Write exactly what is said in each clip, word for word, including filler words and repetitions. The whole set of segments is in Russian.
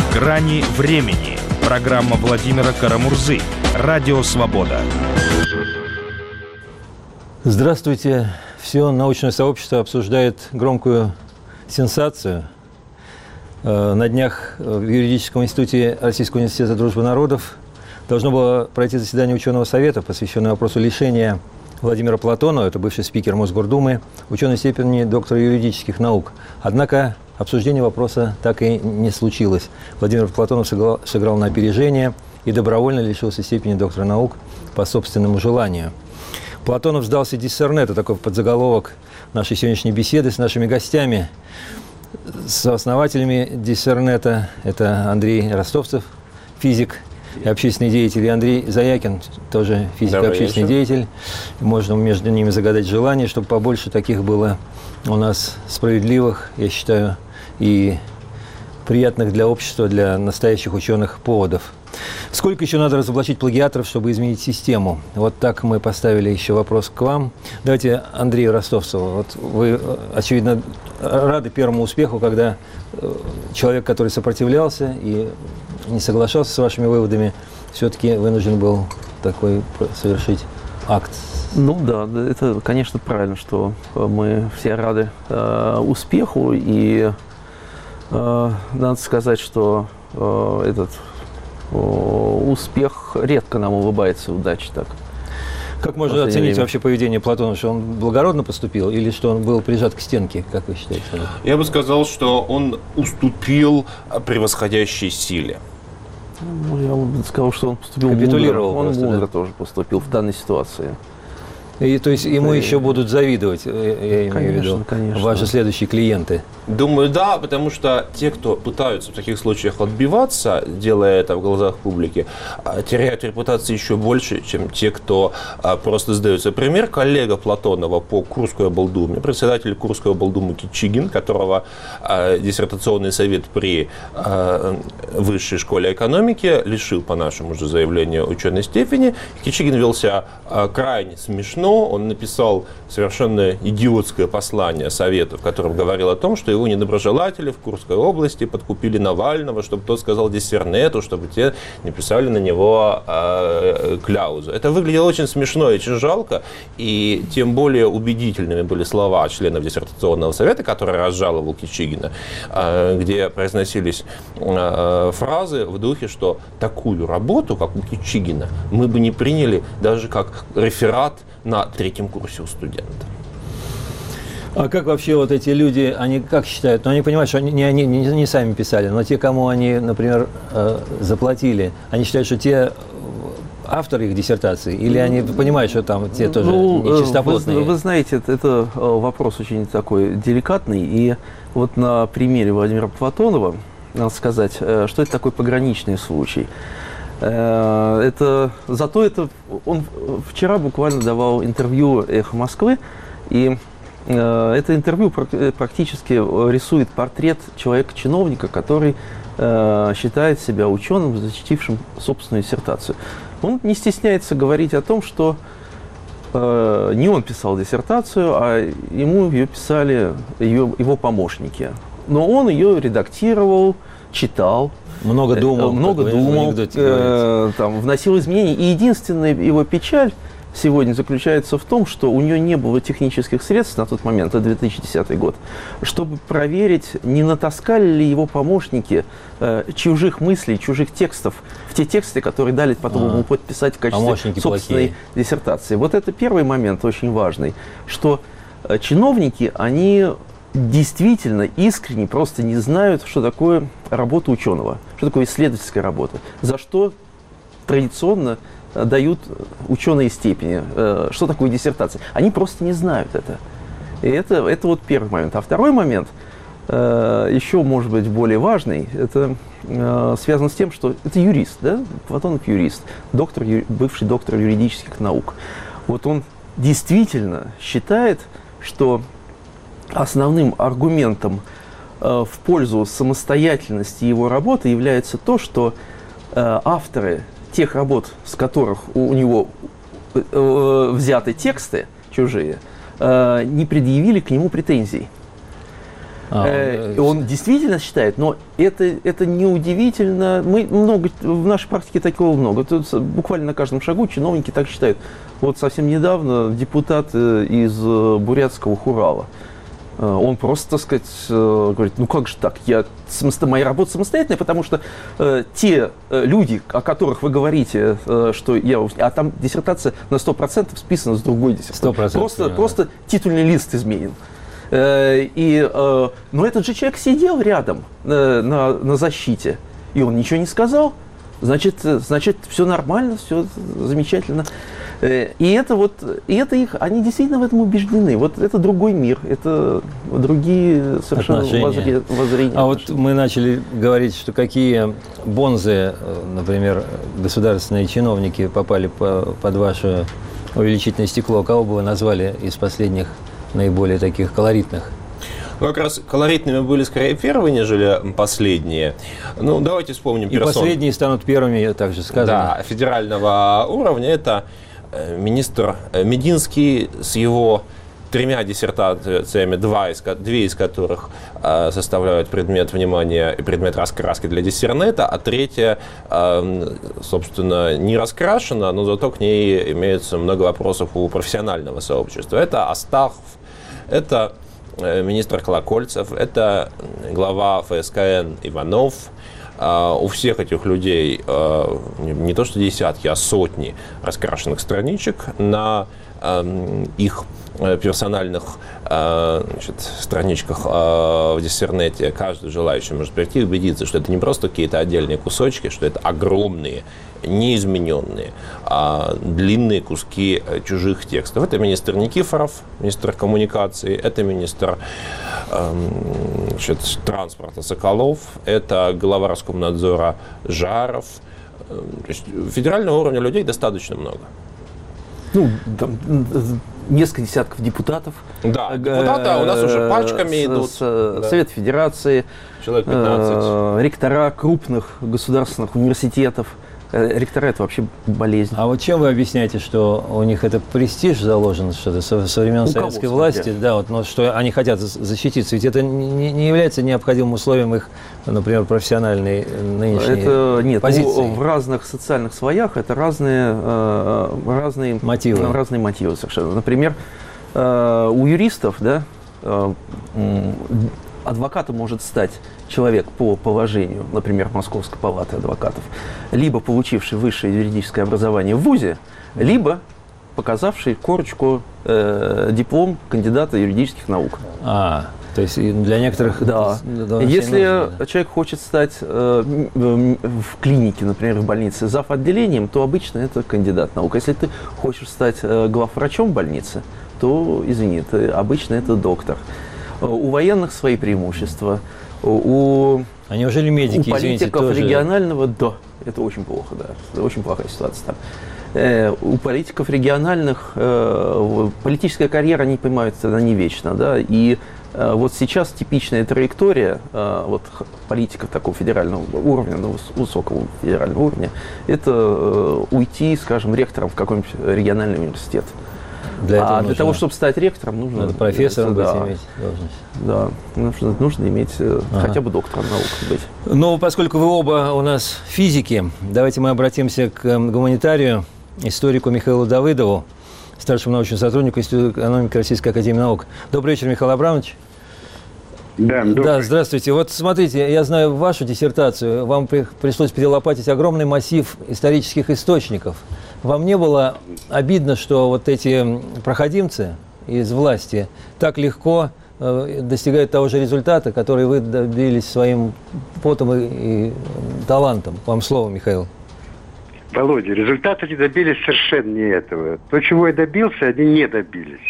«Грани времени». Программа Владимира Карамурзы. Радио «Свобода». Здравствуйте. Все научное сообщество обсуждает громкую сенсацию. На днях в Юридическом институте Российского университета дружбы народов должно было пройти заседание ученого совета, посвященное вопросу лишения Владимира Платонова, это бывший спикер Мосгордумы, ученой степени доктора юридических наук. Однако обсуждение вопроса так и не случилось. Владимир Платонов сыграл, сыграл на опережение и добровольно лишился степени доктора наук по собственному желанию. Платонов сдался диссернету, такой подзаголовок нашей сегодняшней беседы с нашими гостями. Сооснователями диссернета это Андрей Ростовцев, физик и общественный деятель, и Андрей Заякин, тоже физик и общественный деятель. Можно между ними загадать желание, чтобы побольше таких было у нас справедливых, я считаю, и приятных для общества, для настоящих ученых поводов. Сколько еще надо разоблачить плагиаторов, чтобы изменить систему? Вот так мы поставили еще вопрос к вам. Давайте Андрею Ростовцеву. Вот вы, очевидно, рады первому успеху, когда человек, который сопротивлялся и не соглашался с вашими выводами, все-таки вынужден был такой совершить акт. Ну да, это, конечно, правильно, что мы все рады э, успеху. И э, надо сказать, что э, этот успех редко нам улыбается, удачи так. Как можно оценить время. Вообще поведение Платонова, что он благородно поступил или что он был прижат к стенке, как вы считаете? Я бы сказал, что он уступил превосходящей силе. Ну, я бы сказал, что он поступил Капитулировал мудро. Он просто, мудро да? тоже поступил в данной ситуации. И, то есть ему и... еще будут завидовать, я имею конечно, в виду, конечно. ваши следующие клиенты? Думаю, да, потому что те, кто пытаются в таких случаях отбиваться, делая это в глазах публики, теряют репутацию еще больше, чем те, кто просто сдаются. Пример коллега Платонова по Курской облдуме, председатель Курской облдумы Кичигин, которого диссертационный совет при Высшей школе экономики лишил, по нашему же заявлению, ученой степени. Кичигин вел себя крайне смешно. Он написал совершенно идиотское послание Совету, в котором говорил о том, что его недоброжелатели в Курской области подкупили Навального, чтобы тот сказал диссернету, чтобы те не писали на него э, кляузу. Это выглядело очень смешно и очень жалко, и тем более убедительными были слова членов диссертационного совета, который разжаловал Кичигина, э, где произносились э, фразы в духе, что такую работу, как у Кичигина, мы бы не приняли даже как реферат на третьем курсе у студента. А как вообще вот эти люди, они как считают? Ну, они понимают, что они не, они не, не сами писали, но те, кому они, например, заплатили, они считают, что те авторы их диссертации, или они понимают, что там те тоже ну, нечистоплотные? Вы, вы знаете, это, это вопрос очень такой деликатный, и вот на примере Владимира Платонова надо сказать, что это такой пограничный случай. Это, зато это, он вчера буквально давал интервью «Эхо Москвы», и э, это интервью практически рисует портрет человека-чиновника, который э, считает себя ученым, защитившим собственную диссертацию. Он не стесняется говорить о том, что э, не он писал диссертацию, а ему ее писали ее, его помощники. Но он ее редактировал, читал. Много думал, много думал, э, там, вносил изменения. И единственная его печаль сегодня заключается в том, что у нее не было технических средств на тот момент, это две тысячи десятый год, чтобы проверить, не натаскали ли его помощники э, чужих мыслей, чужих текстов в те тексты, которые дали потом ему подписать в качестве помощники собственной плохие. Диссертации. Вот это первый момент очень важный, что э, чиновники, они действительно искренне просто не знают, что такое работа ученого, что такое исследовательская работа, за что традиционно дают ученые степени, что такое диссертация. Они просто не знают это. И это, это вот первый момент. А второй момент, еще, может быть, более важный, это связано с тем, что это юрист, да? Платонов юрист, доктор, бывший доктор юридических наук. Вот он действительно считает, что основным аргументом э, в пользу самостоятельности его работы является то, что э, авторы тех работ, с которых у, у него э, взяты тексты чужие, э, не предъявили к нему претензий. А, э, он... он действительно считает, но это, это неудивительно. Мы много, в нашей практике такого много. Тут буквально на каждом шагу чиновники так считают. Вот совсем недавно депутат из бурятского Хурала, он просто, так сказать, говорит, ну как же так, я, моя работа самостоятельная, потому что э, те э, люди, о которых вы говорите, э, что я... А там диссертация на сто процентов списана с другой диссертацией. сто процентов, просто, просто титульный лист изменен. Э, и, э, но этот же человек сидел рядом э, на, на защите, и он ничего не сказал. Значит, значит, все нормально, все замечательно. И это вот, и это их, они действительно в этом убеждены. Вот это другой мир, это другие совершенно воззрения. воззрения а вот мы начали говорить, что какие бонзы, например, государственные чиновники попали по, под ваше увеличительное стекло. Кого бы вы назвали из последних наиболее таких колоритных? Ну, как раз колоритными были скорее первые, нежели последние. Ну, давайте вспомним И персон. последние станут первыми, также сказано. Да, федерального уровня. Это министр Мединский с его тремя диссертациями, два из, две из которых э, составляют предмет внимания и предмет раскраски для диссернета, а третья, э, собственно, не раскрашена, но зато к ней имеется много вопросов у профессионального сообщества. Это Астахов, это министр Колокольцев, это глава эф эс ка эн Иванов. У всех этих людей не то что десятки, а сотни раскрашенных страничек на их персональных значит, страничках в диссернете. Каждый желающий может прийти и убедиться, что это не просто какие-то отдельные кусочки, что это огромные, неизмененные, а длинные куски чужих текстов. Это министр Никифоров, министр коммуникации, это министр значит, транспорта Соколов, это глава Роскомнадзора Жаров. То есть федерального уровня людей достаточно много. Ну, там, несколько десятков депутатов. Да, депутаты у нас уже пачками с, идут. С, да. Совет Федерации, человек пятнадцать. Ректора крупных государственных университетов. Ректора – это вообще болезнь. А вот чем вы объясняете, что у них это престиж заложен, что-то со, со времен у советской кого, власти, да, вот, но что они хотят защититься? Ведь это не, не является необходимым условием их, например, профессиональной нынешней это, нет, позиции? В разных социальных слоях это разные, разные мотивы. разные мотивы совершенно. Например, у юристов, да, адвокатом может стать человек по положению, например, Московской палаты адвокатов, либо получивший высшее юридическое образование в вузе, либо показавший корочку, э, диплом кандидата юридических наук. А, то есть для некоторых... Да. Это, если нужно, да. человек хочет стать э, в клинике, например, в больнице, зав. Отделением, то обычно это кандидат наук. Если ты хочешь стать э, главврачом больницы, то, извини, ты, обычно это доктор. У военных свои преимущества. У, а неужели медики, у политиков извините, регионального, да, это очень плохо, да, это очень плохая ситуация там. Э, у политиков региональных э, политическая карьера, они понимают, она не вечна, да, и э, вот сейчас типичная траектория э, вот, политиков такого федерального уровня, ну, высокого федерального уровня, это э, уйти, скажем, ректором в какой-нибудь региональный университет. Для, а для того, чтобы стать ректором, нужно... Надо профессором быть, да, иметь должность. Да, нужно, нужно иметь ага. хотя бы доктором наук быть. Ну, поскольку вы оба у нас физики, давайте мы обратимся к гуманитарию, историку Михаилу Давыдову, старшему научному сотруднику Института экономики Российской академии наук. Добрый вечер, Михаил Абрамович. Да, да, здравствуйте. Вот смотрите, я знаю вашу диссертацию, вам при, пришлось перелопатить огромный массив исторических источников. Вам не было обидно, что вот эти проходимцы из власти так легко э, достигают того же результата, который вы добились своим потом и, и талантом? Вам слово, Михаил. Володя, результаты не добились совершенно не этого. То, чего я добился, они не добились.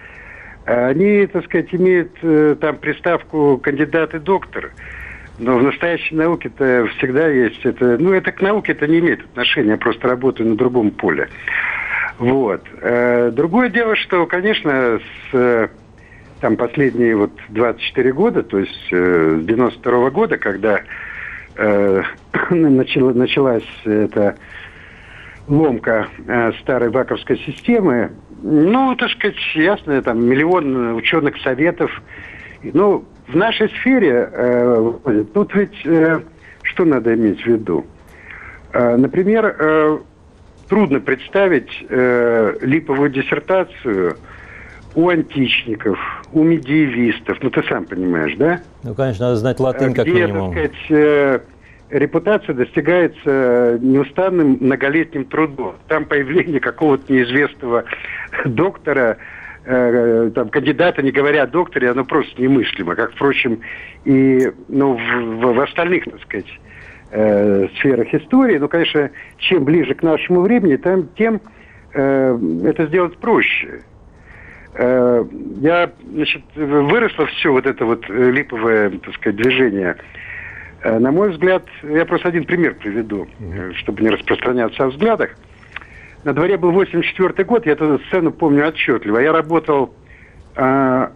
Они, так сказать, имеют э, там приставку кандидат и доктор. Но в настоящей науке-то всегда есть это... Ну, это к науке это не имеет отношения, я просто работаю на другом поле. Вот. Другое дело, что, конечно, с там, последние вот двадцать четыре года, то есть с девяносто второго года, когда э, начала, началась эта ломка э, старой ваковской системы, ну, так сказать, ясно, там миллион ученых советов. Ну, в нашей сфере, э, тут ведь э, что надо иметь в виду? Э, например, э, трудно представить э, липовую диссертацию у античников, у медиевистов, ну ты сам понимаешь, да? Ну, конечно, надо знать латынь как где, минимум. Так сказать, э, репутация достигается неустанным многолетним трудом. Там появление какого-то неизвестного доктора, э, там, кандидата, не говоря о докторе, оно просто немыслимо, как, впрочем, и ну, в, в остальных, так сказать, э, сферах истории. Ну, конечно, чем ближе к нашему времени, там, тем э, это сделать проще. Э, я, значит, выросло все вот это вот липовое, так сказать, движение. Э, на мой взгляд, я просто один пример приведу, э, чтобы не распространяться о взглядах. На дворе был восемьдесят четвёртый год, я эту сцену помню отчетливо. Я работал э,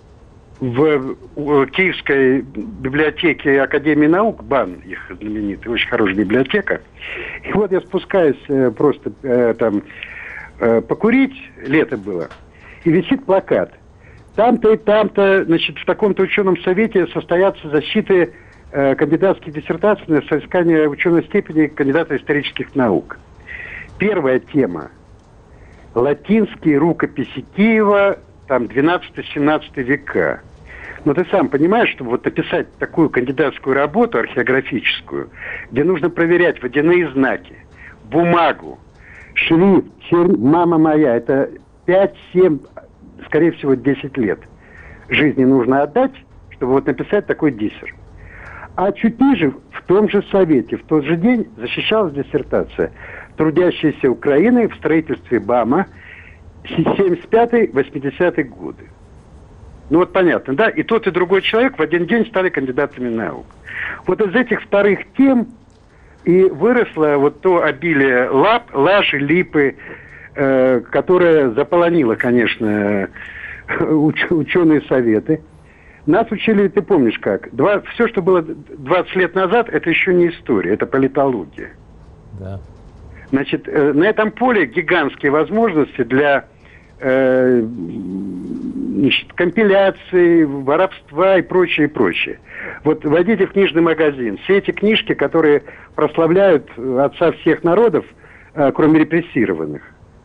в, в Киевской библиотеке Академии наук, БАН, их знаменитая, очень хорошая библиотека. И вот я спускаюсь э, просто э, там э, покурить, лето было, и висит плакат. Там-то и там-то, значит, в таком-то ученом совете состоятся защиты э, кандидатских диссертаций на соискание ученой степени кандидата исторических наук. Первая тема. Латинские рукописи Киева, там, двенадцатый-семнадцатый века. Но ты сам понимаешь, что вот написать такую кандидатскую работу археографическую, где нужно проверять водяные знаки, бумагу, шрифт, черн... мама моя, это пять-семь, скорее всего, десять лет жизни нужно отдать, чтобы вот написать такой диссер. А чуть ниже, в том же совете, в тот же день защищалась диссертация «Трудящиеся Украины в строительстве БАМа семьдесят пятый — восьмидесятые годы». Ну вот понятно, да? И тот, и другой человек в один день стали кандидатами наук. Вот из этих вторых тем и выросло вот то обилие лап, лажи, липы, э, которое заполонило, конечно, уч- ученые советы. Нас учили, ты помнишь как, Два, все, что было двадцать лет назад, это еще не история, это политология. Да. Значит, э, на этом поле гигантские возможности для э, значит, компиляции, воровства и прочее, и прочее. Вот войдите в книжный магазин. Все эти книжки, которые прославляют отца всех народов, э, кроме репрессированных.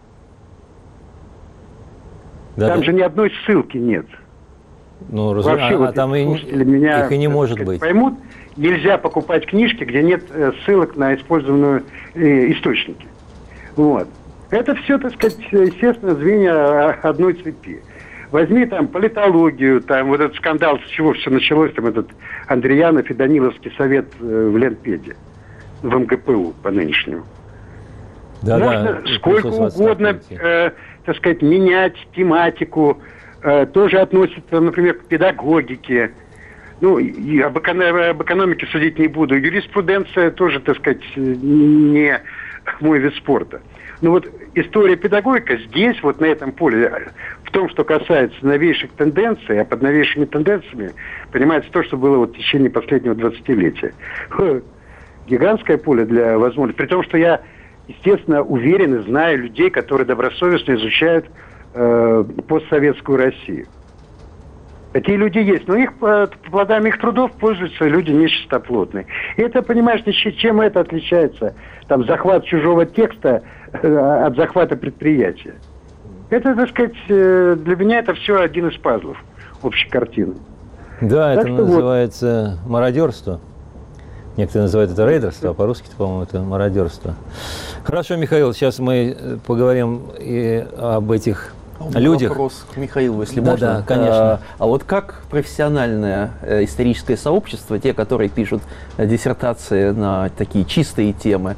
Да, там да. же ни одной ссылки нет. Ну, раз... Вообще, а, вот а там и... меня, их и не может сказать, быть. Поймут, нельзя покупать книжки, где нет э, ссылок на использованные э, источники. Вот. Это все, так сказать, естественно, звенья одной цепи. Возьми там политологию, там вот этот скандал, с чего все началось, там этот Андреянов и Даниловский совет э, в Ленпеде, в МГПУ по нынешнему. Да, можно да, сколько угодно, э, так сказать, менять тематику. Э, тоже относится, например, к педагогике. Ну, и об, эконом- об экономике судить не буду. Юриспруденция тоже, так сказать, не мой вид спорта. Но вот история педагогика здесь, вот на этом поле, в том, что касается новейших тенденций, а под новейшими тенденциями понимается то, что было вот в течение последнего двадцатилетия. Гигантское поле для возможностей. При том, что я, естественно, уверен и знаю людей, которые добросовестно изучают э, постсоветскую Россию. Такие люди есть, но их плодами их трудов пользуются люди нечистоплотные. И это, понимаешь, чем это отличается? Там захват чужого текста от захвата предприятия. Это, так сказать, для меня это все один из пазлов общей картины. Да, так это называется вот мародерство. Некоторые называют это рейдерство, а по-русски, по-моему, это мародерство. Хорошо, Михаил, сейчас мы поговорим и об этих людях. Вопрос к Михаилу, если да, можно. Да, конечно. А, а вот как профессиональное э, историческое сообщество, те, которые пишут э, диссертации на такие чистые темы,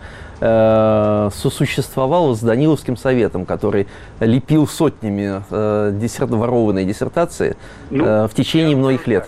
э, сосуществовало с Даниловским советом, который лепил сотнями э, диссер... ворованные диссертации ну, э, в течение многих лет?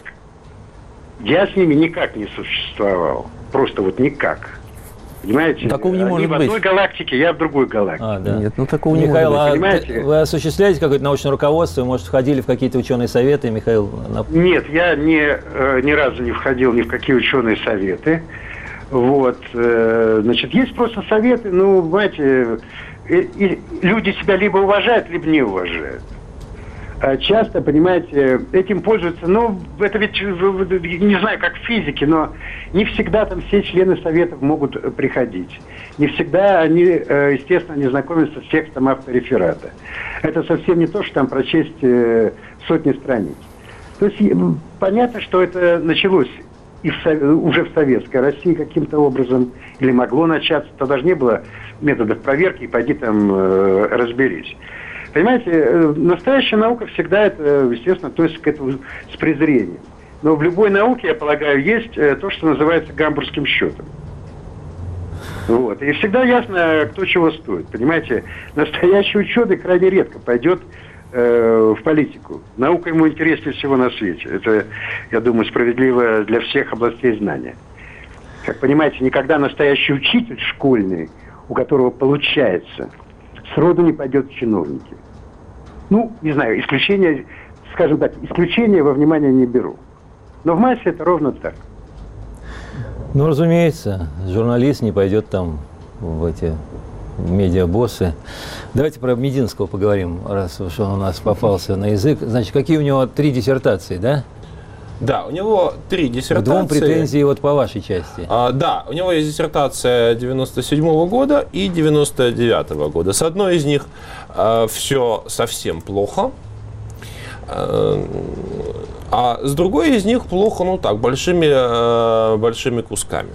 Я с ними никак не существовал. Просто вот никак. Понимаете? Такого не Они может в быть. одной галактике, я в другой галактике. А, да. Нет, ну такого Михаил, не может быть. А Понимаете? Вы осуществляете какое-то научное руководство? Может, входили в какие-то ученые советы, Михаил? Нет, я не, э, ни разу не входил ни в какие ученые советы. Вот. Э, значит, есть просто советы, ну, знаете, э, э, люди себя либо уважают, либо не уважают. часто, понимаете, этим пользуются, ну, это ведь, не знаю, как в физике, но не всегда там все члены Советов могут приходить. Не всегда они, естественно, не знакомятся с текстом автореферата. Это совсем не то, что там прочесть сотни страниц. То есть понятно, что это началось и в, уже в советской России каким-то образом, или могло начаться, тогда же не было методов проверки, и пойди там э, разберись. Понимаете, э, настоящая наука всегда, это, естественно, относится к этому с презрением. Но в любой науке, я полагаю, есть э, то, что называется гамбургским счетом. Вот. И всегда ясно, кто чего стоит. Понимаете, настоящий ученый крайне редко пойдет в политику. Наука ему интереснее всего на свете. Это, я думаю, справедливо для всех областей знания. Как понимаете, никогда настоящий учитель школьный, у которого получается, сроду не пойдет в чиновники. Ну, не знаю, исключения, скажем так, исключения во внимание не беру. Но в массе это ровно так. Ну, разумеется, журналист не пойдет там в эти медиабоссы. Давайте про Мединского поговорим, раз уж он у нас попался на язык. Значит, какие у него три диссертации, да? Да, у него три диссертации. К двум претензий вот по вашей части. А, да, у него есть диссертация девяносто седьмого года и девяносто девятого года. С одной из них а, все совсем плохо, а, а с другой из них плохо, ну так, большими, а, большими кусками.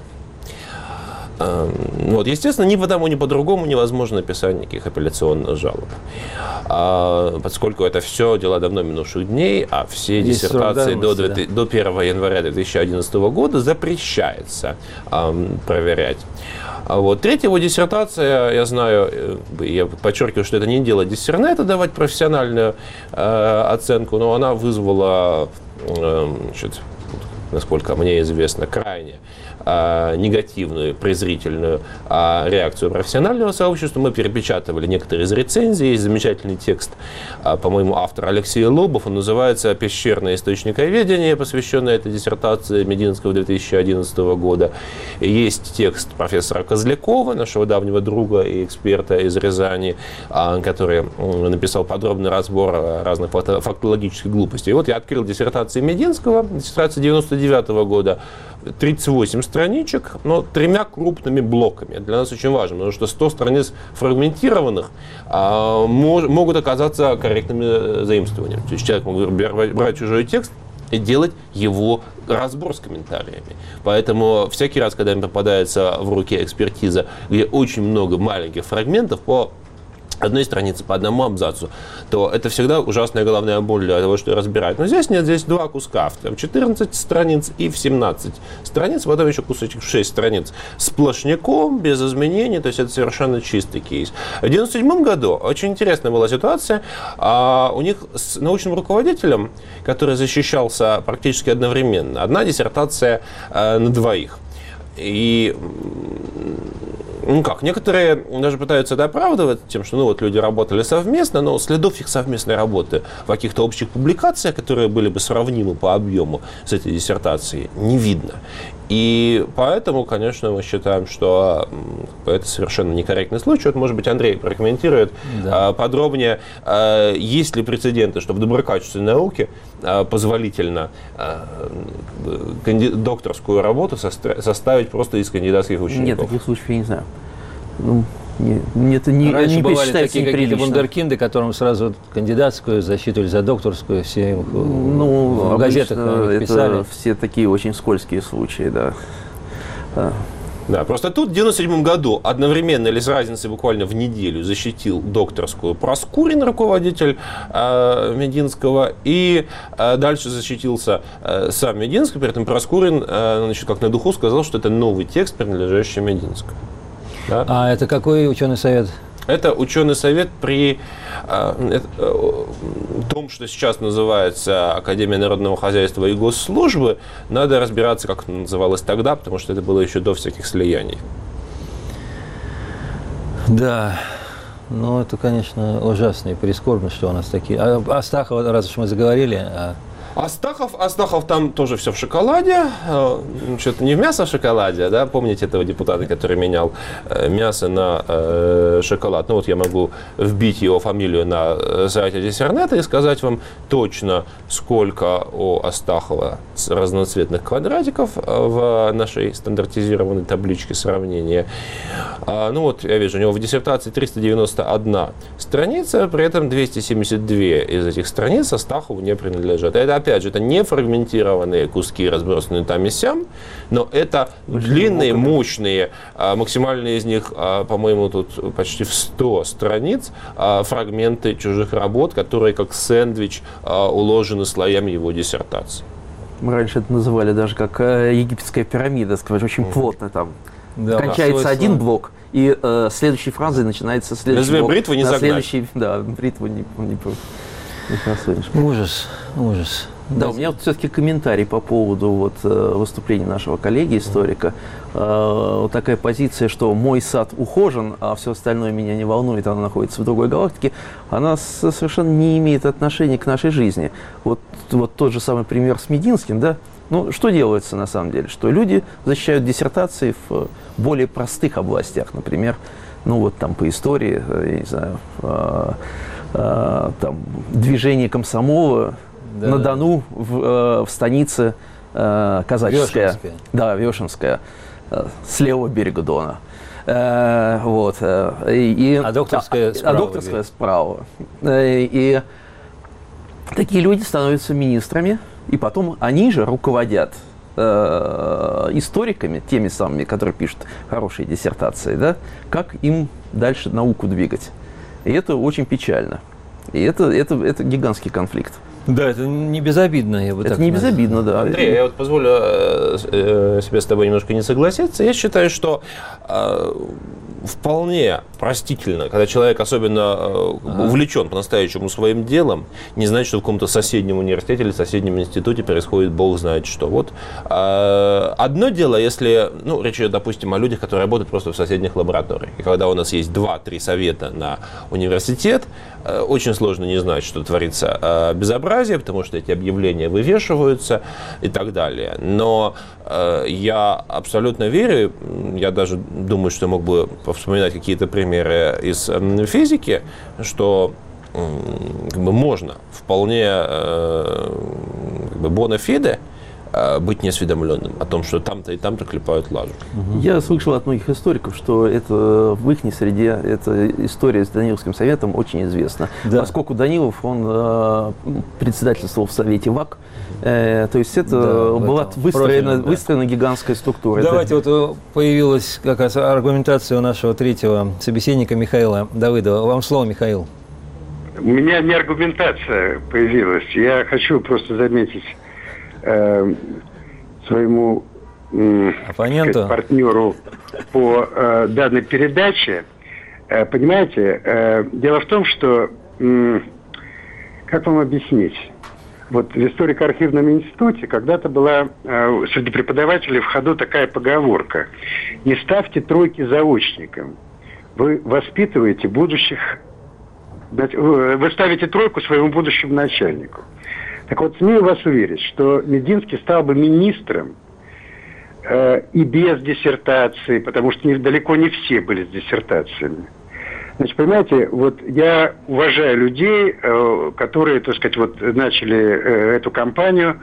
Вот, естественно, ни по тому, ни по другому невозможно написать никаких апелляционных жалоб, а, поскольку это все дела давно минувших дней, а все Здесь диссертации до, да. до первого января две тысячи одиннадцатого года запрещается а, проверять. А вот третья его диссертация, я знаю, я подчеркиваю, что это не дело диссернета давать профессиональную э, оценку, но она вызвала, э, значит, насколько мне известно, крайне а, негативную, презрительную а, реакцию профессионального сообщества. Мы перепечатывали некоторые из рецензий. Есть замечательный текст, а, по-моему, автора Алексей Лобов. Он называется «Пещерное источниковедение», посвященное этой диссертации Мединского две тысячи одиннадцатого года. Есть текст профессора Козлякова, нашего давнего друга и эксперта из Рязани, а, который написал подробный разбор разных фактологических глупостей. И вот я открыл диссертации Мединского, диссертация девяносто девятого года, тридцать восемь страничек, но тремя крупными блоками. Для нас очень важно, потому что сто страниц фрагментированных а, мож, могут оказаться корректными заимствованиями. То есть человек может брать, брать чужой текст и делать его разбор с комментариями. Поэтому всякий раз, когда им попадается в руки экспертиза, где очень много маленьких фрагментов по одной страницы, по одному абзацу, то это всегда ужасная головная боль для того, что разбирать. Но здесь нет, здесь два куска, в четырнадцать страниц и в семнадцать страниц, потом еще кусочек в шесть страниц сплошняком, без изменений, то есть это совершенно чистый кейс. В девяносто седьмом году очень интересная была ситуация. А у них с научным руководителем, который защищался практически одновременно, одна диссертация а, на двоих. И, ну как, некоторые даже пытаются это оправдывать тем, что ну вот люди работали совместно, но следов их совместной работы в каких-то общих публикациях, которые были бы сравнимы по объему с этой диссертацией, не видно. И поэтому, конечно, мы считаем, что это совершенно некорректный случай. Вот, может быть, Андрей прокомментирует да. подробнее, есть ли прецеденты, что в доброкачественной науке позволительно докторскую работу составить просто из кандидатских учеников. Нет, таких случаев я не знаю. Ну, не, это не, Раньше не бывали такие какие-то вундеркинды, которым сразу кандидатскую засчитывали за докторскую, все ну, в газетах писали. Это все такие очень скользкие случаи, да. Да, просто тут в девяносто седьмом году одновременно или с разницей буквально в неделю защитил докторскую Проскурин, руководитель э, Мединского, и э, дальше защитился э, сам Мединский, при этом Проскурин, э, значит, как на духу сказал, что это новый текст, принадлежащий Мединскому. Да? А это какой ученый совет? Это ученый совет при э, э, том, что сейчас называется Академия народного хозяйства и госслужбы. Надо разбираться, как это называлось тогда, потому что это было еще до всяких слияний. Да, ну это, конечно, ужасно и прискорбно, что у нас такие. А Астахова, раз уж мы заговорили о Астахов, Астахов там тоже все в шоколаде, что-то не в мясо, а в шоколаде, да, помните этого депутата, который менял мясо на э, шоколад, ну вот я могу вбить его фамилию на сайте Диссернета и сказать вам точно, сколько у Астахова разноцветных квадратиков в нашей стандартизированной табличке сравнения. А, ну вот я вижу, у него в диссертации триста девяносто одна страница, при этом двести семьдесят две из этих страниц Астахову не принадлежат. Это опять же, это не фрагментированные куски, разбросанные там и сям, но это очень длинные, много, мощные, максимальные из них, по-моему, тут почти в сто страниц, фрагменты чужих работ, которые как сэндвич уложены слоями его диссертации. Мы раньше это называли даже как египетская пирамида, скажем, очень плотно там. Да, кончается один блок, и э, следующей фразой начинается следующий Разве блок. бритву не на загнать? Следующий, да, бритву не, не, не просунешь. Ужас, ужас. Да, у меня вот все-таки комментарий по поводу вот, выступления нашего коллеги-историка. Вот такая позиция, что мой сад ухожен, а все остальное меня не волнует, оно находится в другой галактике, она совершенно не имеет отношения к нашей жизни. Вот, вот тот же самый пример с Мединским, да? Ну, что делается на самом деле? Что люди защищают диссертации в более простых областях, например, ну вот там по истории, я не знаю, там движение комсомола, да, на Дону, в, э, в станице э, казаческая, Вешенская. Да, Вешенская, э, с левого берега Дона. Э, вот, э, и, а докторская а, справа. А докторская справа. Э, и такие люди становятся министрами, и потом они же руководят э, историками, теми самыми, которые пишут хорошие диссертации, да, как им дальше науку двигать. И это очень печально. И это, это, это гигантский конфликт. Да, это не безобидно, я бы это так не безобидно, да. Андрей, я вот позволю э, себе с тобой немножко не согласиться. Я считаю, что э, вполне простительно, когда человек особенно э, ага. увлечен по-настоящему своим делом, не знает, что в каком-то соседнем университете или соседнем институте происходит бог знает что. Вот э, одно дело, если, ну, речь идет, допустим, о людях, которые работают просто в соседних лабораториях. И когда у нас есть два-три совета на университет, э, очень сложно не знать, что творится э, безобразие, потому что эти объявления вывешиваются и так далее. Но э, я абсолютно верю, я даже думаю, что мог бы вспоминать какие-то примеры из э, физики, что э, как бы можно вполне э, как бы bona fide э, быть неосведомленным о том, что там-то и там-то клепают лажу. Я слышал от многих историков, что это в их среде эта история с Даниловским советом очень известна. Да. Поскольку Данилов, он э, председательствовал в Совете ВАК, э, то есть это да, была выстроена, профиле, да. выстроена гигантская структура. Давайте, это... вот появилась как раз аргументация у нашего третьего собеседника Михаила Давыдова. Вам слово, Михаил. У меня не аргументация появилась. Я хочу просто заметить э, своему э, сказать, партнеру по э, данной передаче. Э, понимаете, э, дело в том, что, э, как вам объяснить, вот в историко-архивном институте когда-то была э, среди преподавателей в ходу такая поговорка: не ставьте тройки заочникам, вы воспитываете будущих, вы ставите тройку своему будущему начальнику. Так вот, смею вас уверить, что Мединский стал бы министром э, и без диссертации, потому что не, далеко не все были с диссертациями. Значит, понимаете, вот я уважаю людей, э, которые, так сказать, вот начали э, эту кампанию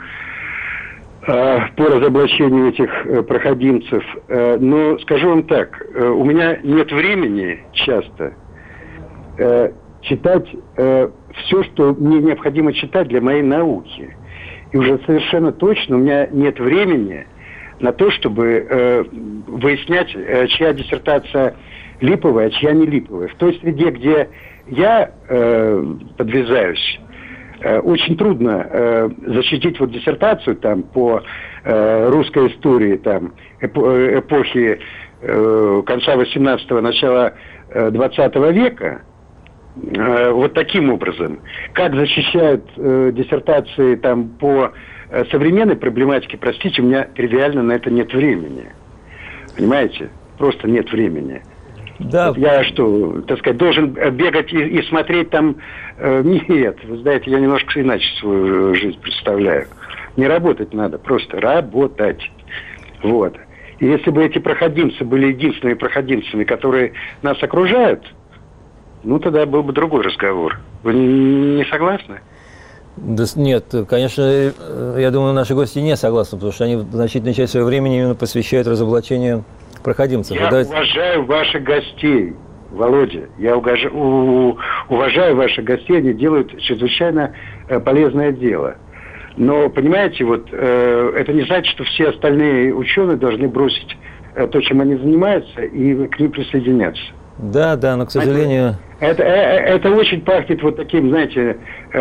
э, по разоблачению этих э, проходимцев. Э, но скажу вам так, э, у меня нет времени часто э, читать э, все, что мне необходимо читать для моей науки. И уже совершенно точно у меня нет времени на то, чтобы э, выяснять, э, чья диссертация липовая, а чья не липовая. В той среде, где я э, подвязаюсь, э, очень трудно э, защитить вот диссертацию там по э, русской истории там, эпо- эпохи э, конца восемнадцатого, начала двадцатого века, э, вот таким образом. Как защищают э, диссертации там по э, современной проблематике, простите, у меня тривиально на это нет времени. Понимаете? Просто нет времени. Да. Вот я что, так сказать, должен бегать и, и смотреть там? Э, нет, вы знаете, я немножко иначе свою жизнь представляю. Не работать надо, просто работать. Вот. И если бы эти проходимцы были единственными проходимцами, которые нас окружают, ну тогда был бы другой разговор. Вы не согласны? Да, нет, конечно, я думаю, наши гости не согласны, потому что они значительную часть своего времени именно посвящают разоблачению проходимцев. Я Давайте... уважаю ваших гостей, Володя. Я угож... у... уважаю ваших гостей, они делают чрезвычайно полезное дело. Но, понимаете, вот э, это не значит, что все остальные ученые должны бросить э, то, чем они занимаются, и к ним присоединяться. Да, да, но, к сожалению... Это, это очень пахнет вот таким, знаете,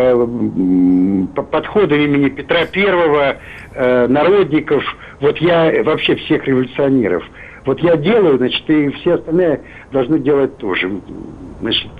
подходом имени Петра Первого, народников. Вот я вообще всех революционеров. Вот я делаю, значит, и все остальные должны делать тоже. Значит,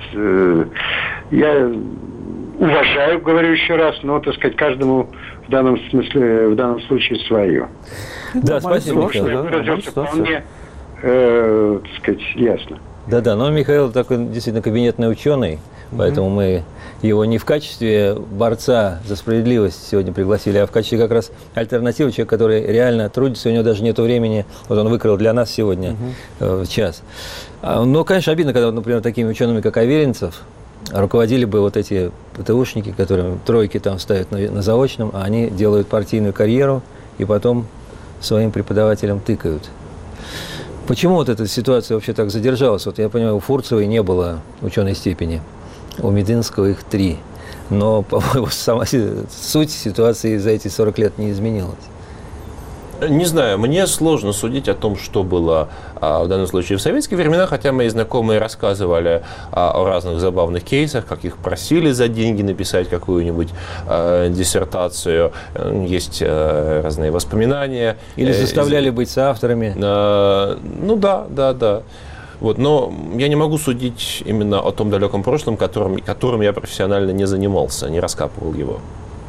я уважаю, говорю еще раз, но, так сказать, каждому в данном смысле, в данном случае свое. Да, спасибо, Михаил. Я выразился вполне, э, так сказать, ясно. Да-да, но Михаил такой действительно кабинетный ученый, mm-hmm. поэтому мы его не в качестве борца за справедливость сегодня пригласили, а в качестве как раз альтернативы, человек, который реально трудится, у него даже нет времени, вот он выкрыл для нас сегодня mm-hmm. в час. Но, конечно, обидно, когда, например, такими учеными, как Аверинцев, руководили бы вот эти ПТУшники, которые тройки там ставят на, на заочном, а они делают партийную карьеру и потом своим преподавателям тыкают. Почему вот эта ситуация вообще так задержалась? Вот я понимаю, у Фурцевой не было ученой степени, у Мединского их три. Но, по-моему, сама суть ситуации за эти сорок лет не изменилась. Не знаю, мне сложно судить о том, что было а, в данном случае в советские времена, хотя мои знакомые рассказывали а, о разных забавных кейсах, как их просили за деньги написать какую-нибудь а, диссертацию, есть а, разные воспоминания. Или заставляли быть соавторами. А, ну да, да, да. Вот, но я не могу судить именно о том далеком прошлом, которым, которым я профессионально не занимался, не раскапывал его.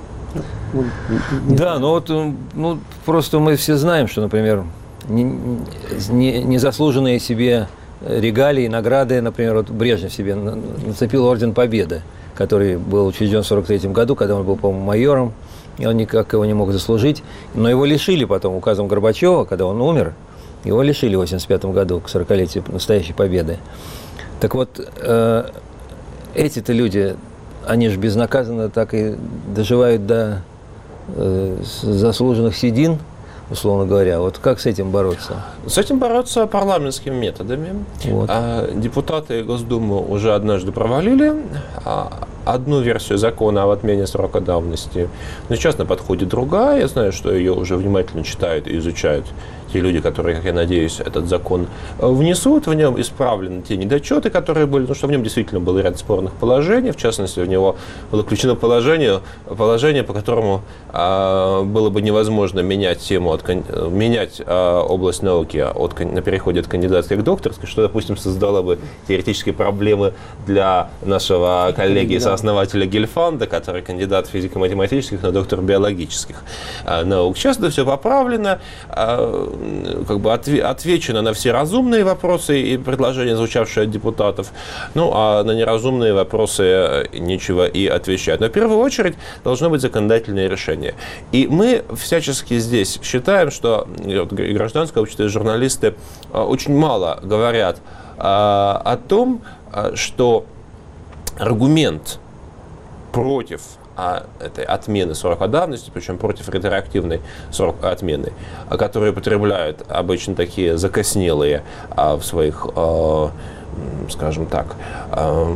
Да, но вот ну, просто мы все знаем, что, например, незаслуженные не, не себе регалии, награды, например, вот Брежнев себе нацепил орден Победы, который был учрежден в сорок третьем году, когда он был, по-моему, майором, и он никак его не мог заслужить, но его лишили потом указом Горбачева, когда он умер, его лишили в восемьдесят пятом году, к сорокалетию настоящей победы. Так вот, э, эти-то люди... Они же безнаказанно так и доживают до э, заслуженных седин, условно говоря. Вот как с этим бороться? С этим бороться парламентскими методами. Вот. А, депутаты Госдумы уже однажды провалили а, одну версию закона об отмене срока давности. Но сейчас на подходе другая. Я знаю, что ее уже внимательно читают и изучают те люди, которые, как я надеюсь, этот закон внесут. В нем исправлены те недочеты, которые были, потому что в нем действительно был ряд спорных положений. В частности, в него было включено положение, положение по которому а, было бы невозможно менять тему, от, менять а, область науки от, на переходе от кандидатской к докторской, что, допустим, создало бы теоретические проблемы для нашего коллеги и сооснователя Гельфанда, который кандидат физико-математических, но доктор биологических а, наук. Сейчас это все поправлено. А, как бы отвечено на все разумные вопросы и предложения, звучавшие от депутатов, ну, а на неразумные вопросы нечего и отвечать. Но в первую очередь должно быть законодательное решение. И мы всячески здесь считаем, что и гражданское общество, и журналисты очень мало говорят о том, что аргумент против этой отмены срока давности, причем против ретроактивной срок отмены, которые употребляют обычно такие закоснелые а, в своих, а, скажем так, а,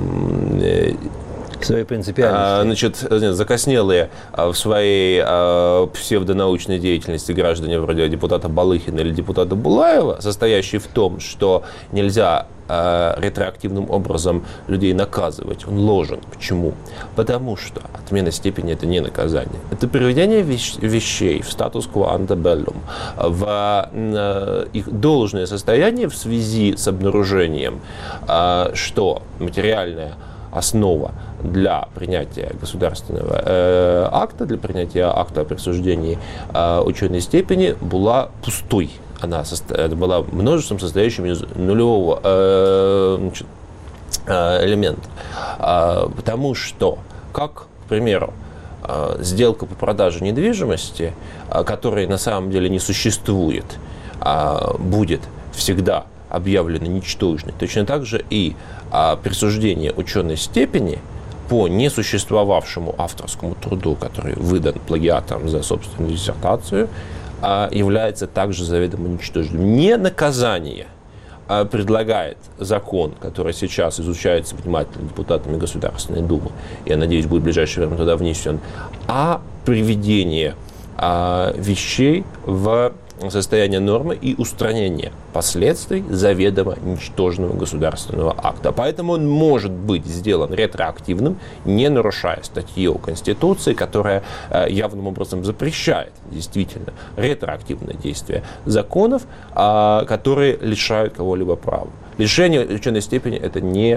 своей принципиальности. Значит, нет, закоснелые в своей а, псевдонаучной деятельности граждане вроде депутата Балыхина или депутата Булаева, состоящие в том, что нельзя а, ретроактивным образом людей наказывать. Он ложен. Почему? Потому что отмена степени – это не наказание. Это приведение вещ- вещей в статус-кво антебеллум, в а, их должное состояние в связи с обнаружением, а, что материальное основа для принятия государственного э, акта, для принятия акта о присуждении э, ученой степени была пустой. Она состо... была множеством, состоящим из нулевого э, значит, э, элемента. Э, потому что, как, к примеру, э, сделка по продаже недвижимости, э, которой на самом деле не существует, э, будет всегда объявлена ничтожной, точно так же и э, присуждение ученой степени по несуществовавшему авторскому труду, который выдан плагиатором за собственную диссертацию, является также заведомо ничтожным. Не наказание а предлагает закон, который сейчас изучается внимательно депутатами Государственной Думы, я надеюсь, будет в ближайшее время туда внесен, а приведение а, вещей в состояние нормы и устранение последствий заведомо ничтожного государственного акта. Поэтому он может быть сделан ретроактивным, не нарушая статью Конституции, которая э, явным образом запрещает действительно ретроактивное действие законов, э, которые лишают кого-либо права. Лишение ученой степени – это не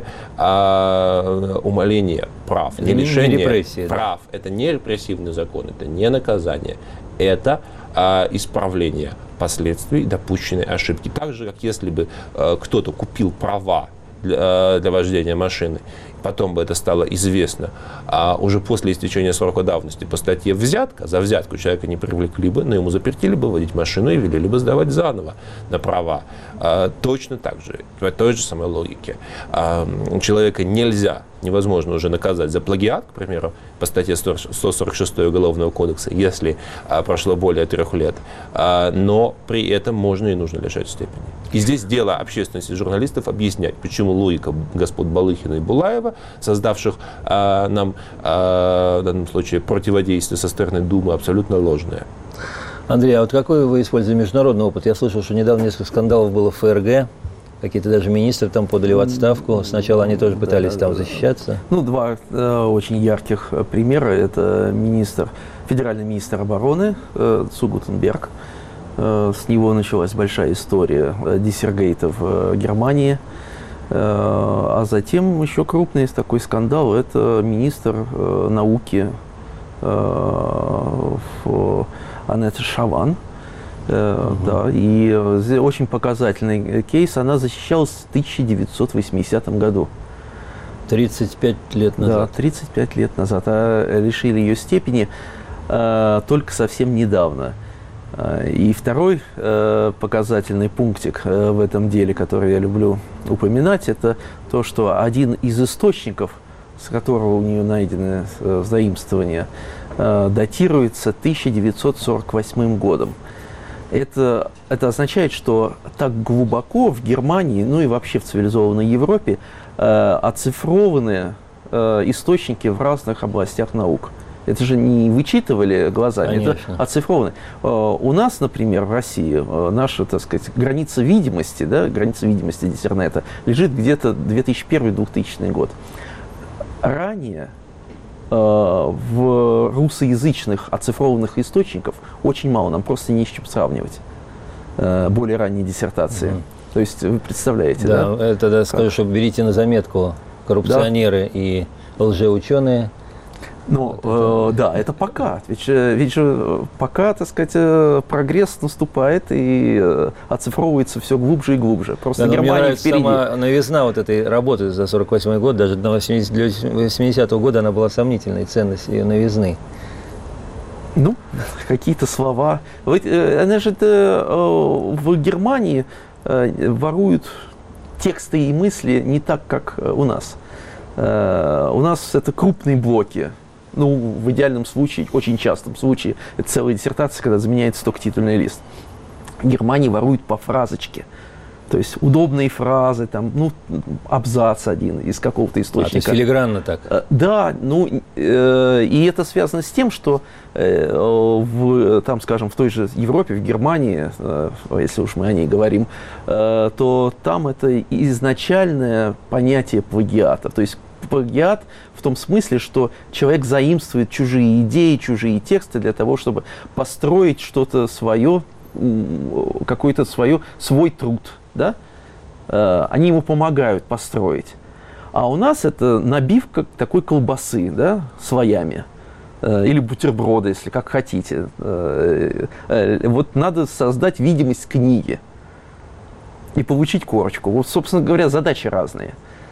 э, умаление прав, это не лишение репрессии, прав, да? Это не репрессивный закон, это не наказание, это исправление последствий допущенной ошибки. Так же, как если бы э, кто-то купил права для, для вождения машины, потом бы это стало известно, а уже после истечения срока давности по статье «взятка», за взятку человека не привлекли бы, но ему запретили бы водить машину и велели бы сдавать заново на права. А, точно так же, по той же самой логике. А, человека нельзя, невозможно уже наказать за плагиат, к примеру, по статье сто сорок шесть Уголовного кодекса, если а, прошло более трех лет, а, но при этом можно и нужно лишать степени. И здесь дело общественности и журналистов объяснять, почему логика господ Балыхина и Булаева, создавших а, нам а, в данном случае противодействие со стороны Думы, абсолютно ложная. Андрей, а вот какой вы используете международный опыт? Я слышал, что недавно несколько скандалов было в ФРГ. Какие-то даже министры там подали в отставку. Сначала они тоже пытались да, там да, защищаться. Ну, два э, очень ярких примера. Это министр, федеральный министр обороны э, Цугутенберг. Э, с него началась большая история э, диссергейта в э, Германии. Э, а затем еще крупный такой скандал – это министр э, науки э, в, Анетта Шаван. Uh-huh. Да, и очень показательный кейс. Она защищалась в тысяча девятьсот восьмидесятом году. тридцать пять лет назад. Да, тридцать пять лет назад. А лишили ее степени а, только совсем недавно. А, и второй а, показательный пунктик а, в этом деле, который я люблю упоминать, это то, что один из источников, с которого у нее найдены а, заимствования, а, датируется тысяча девятьсот сорок восьмым годом. Это, это означает, что так глубоко в Германии, ну и вообще в цивилизованной Европе, э, оцифрованы э, источники в разных областях наук. Это же не вычитывали глазами, Конечно. Это оцифрованы. Э, у нас, например, в России, э, наша, так сказать, граница видимости, да, граница видимости диссернета лежит где-то две тысячи первый — двухтысячный год. Ранее в русскоязычных оцифрованных источников очень мало, нам просто не с чем сравнивать более ранние диссертации. Mm-hmm. То есть вы представляете, да? Да, это да, скажу, что берите на заметку коррупционеры да. и лжеученые. Ну, э, да, это пока. Ведь, ведь же пока, так сказать, прогресс наступает и оцифровывается все глубже и глубже. Просто да, Германия мне нравится впереди. Сама новизна вот этой работы за сорок восьмой год, даже до восьмидесятого года она была сомнительной, ценность ее новизны. Ну, какие-то слова. Она же в Германии воруют тексты и мысли не так, как у нас. У нас это крупные блоки. Ну, в идеальном случае, очень частом случае, это целая диссертация, когда заменяется только титульный лист. В Германии воруют по фразочке. То есть удобные фразы, там, ну, абзац один из какого-то источника. А, то есть филигранно так? Да, ну, э, и это связано с тем, что э, в, там, скажем, в той же Европе, в Германии, э, если уж мы о ней говорим, э, то там это изначальное понятие плагиата. То есть плагиат в том смысле, что человек заимствует чужие идеи, чужие тексты для того, чтобы построить что-то свое, какой-то свое, свой труд. Да? Они ему помогают построить. А у нас это набивка такой колбасы, да, слоями. Или бутерброды, если как хотите. Вот надо создать видимость книги и получить корочку. Вот, собственно говоря, задачи разные.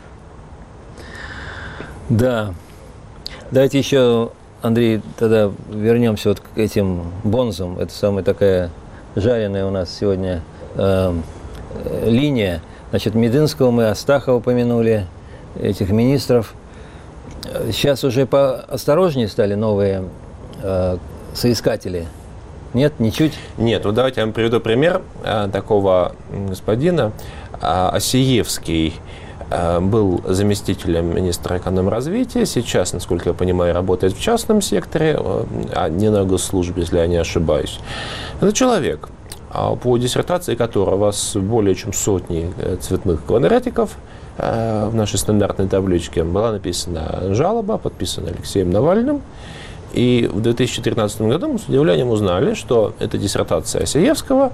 Да. Давайте еще, Андрей, тогда вернемся вот к этим бонзам. Это самая такая жареная у нас сегодня э, линия. Значит, Мединского мы, Астахова упомянули, этих министров. Сейчас уже поосторожнее стали новые э, соискатели. Нет, ничуть? Нет, вот давайте я вам приведу пример э, такого господина. Э, Осиевский э, был заместителем министра экономразвития. Сейчас, насколько я понимаю, работает в частном секторе, э, а не на госслужбе, если я не ошибаюсь. Это человек, по диссертации которого с более чем сотней цветных квадратиков в нашей стандартной табличке была написана жалоба, подписана Алексеем Навальным. И в две тысячи тринадцатом году мы с удивлением узнали, что эта диссертация Осиевского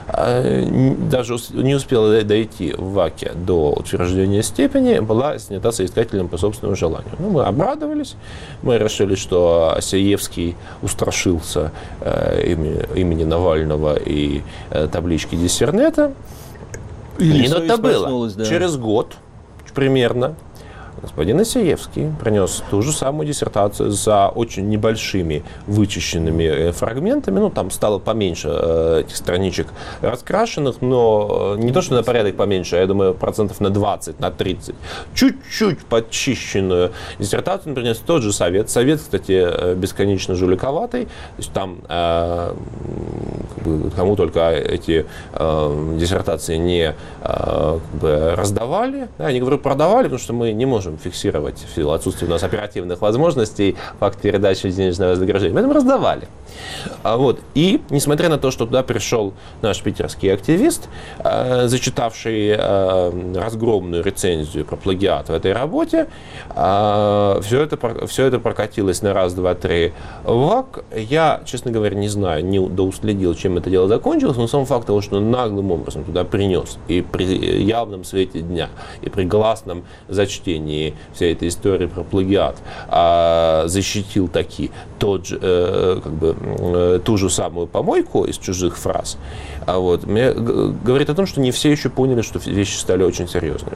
даже не успела дойти в ВАКе до утверждения степени, была снята соискателем по собственному желанию. Ну, мы обрадовались, мы решили, что Осиевский устрашился имени, имени Навального и таблички диссернета. И это было. Да. Через год примерно господин Осиевский принес ту же самую диссертацию за очень небольшими вычищенными фрагментами. Ну, там стало поменьше этих страничек раскрашенных, но не то, что на порядок поменьше, а я думаю, процентов на двадцать, на тридцать. Чуть-чуть подчищенную диссертацию принес тот же совет. Совет, кстати, бесконечно жуликоватый. То есть там э, как бы, кому только эти э, диссертации не э, как бы раздавали. Да, я говорю, продавали, потому что мы не можем фиксировать в силу отсутствия у нас оперативных возможностей факт передачи денежного вознаграждения. Поэтому раздавали. А вот. И, несмотря на то, что туда пришел наш питерский активист, э, зачитавший э, разгромную рецензию про плагиат в этой работе, э, все, это, все это прокатилось на раз, два, три в ВАК. Я, честно говоря, не знаю, не доуследил, чем это дело закончилось, но сам факт того, что он наглым образом туда принес, и при явном свете дня, и при гласном зачтении всей этой истории про плагиат а, защитил таки тот же, э, как бы, э, ту же самую помойку из чужих фраз, а вот, мне говорит о том, что не все еще поняли, что вещи стали очень серьезными.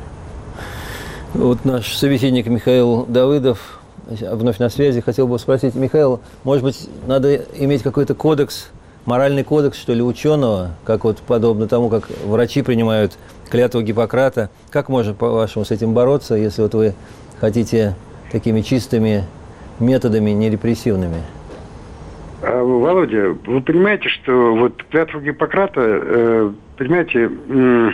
Вот наш собеседник Михаил Давыдов вновь на связи. Хотел бы спросить, Михаил, может быть, надо иметь какой-то кодекс, моральный кодекс, что ли, ученого, как вот подобно тому, как врачи принимают клятву Гиппократа. Как можно, по-вашему, с этим бороться, если вот вы хотите такими чистыми методами, не репрессивными? Володя, вы понимаете, что вот клятва Гиппократа, э, понимаете, э,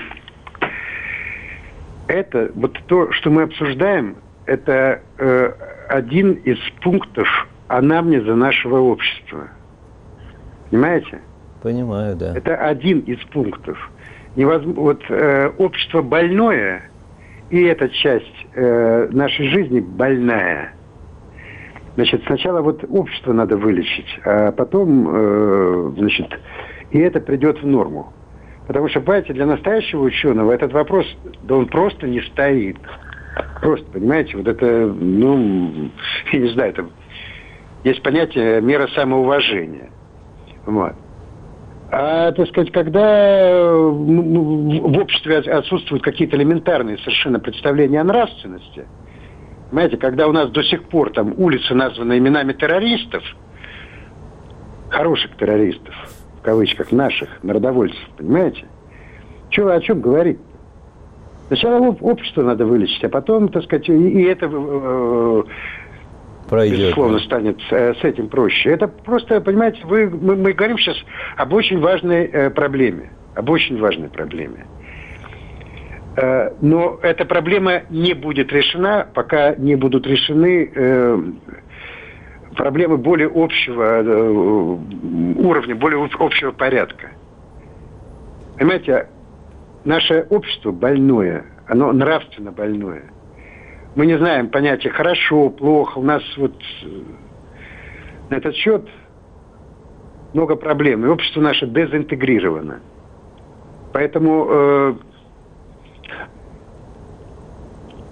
это вот то, что мы обсуждаем, это э, один из пунктов анамнеза нашего общества. Понимаете? Понимаю, да. Это один из пунктов. Невозможно, вот э, общество больное, и эта часть э, нашей жизни больная. Значит, сначала вот общество надо вылечить, а потом, э, значит, и это придет в норму. Потому что, понимаете, для настоящего ученого этот вопрос, да он просто не стоит. Просто, понимаете, вот это, ну, я не знаю, это, есть понятие мера самоуважения. Вот. А, так сказать, когда в обществе отсутствуют какие-то элементарные совершенно представления о нравственности, понимаете, когда у нас до сих пор там улицы названы именами террористов, хороших террористов, в кавычках, наших народовольцев, понимаете, Чё, о чем говорить? Сначала общество надо вылечить, а потом, так сказать, и, и это... Э, Пройдет, безусловно, да. станет э, с этим проще. Это просто, понимаете, вы, мы, мы говорим сейчас об очень важной э, проблеме. Об очень важной проблеме. Э, но эта проблема не будет решена, пока не будут решены э, проблемы более общего э, уровня, более общего порядка. Понимаете, наше общество больное, оно нравственно больное. Мы не знаем понятия хорошо, плохо. У нас вот на этот счет много проблем. И общество наше дезинтегрировано. Поэтому э,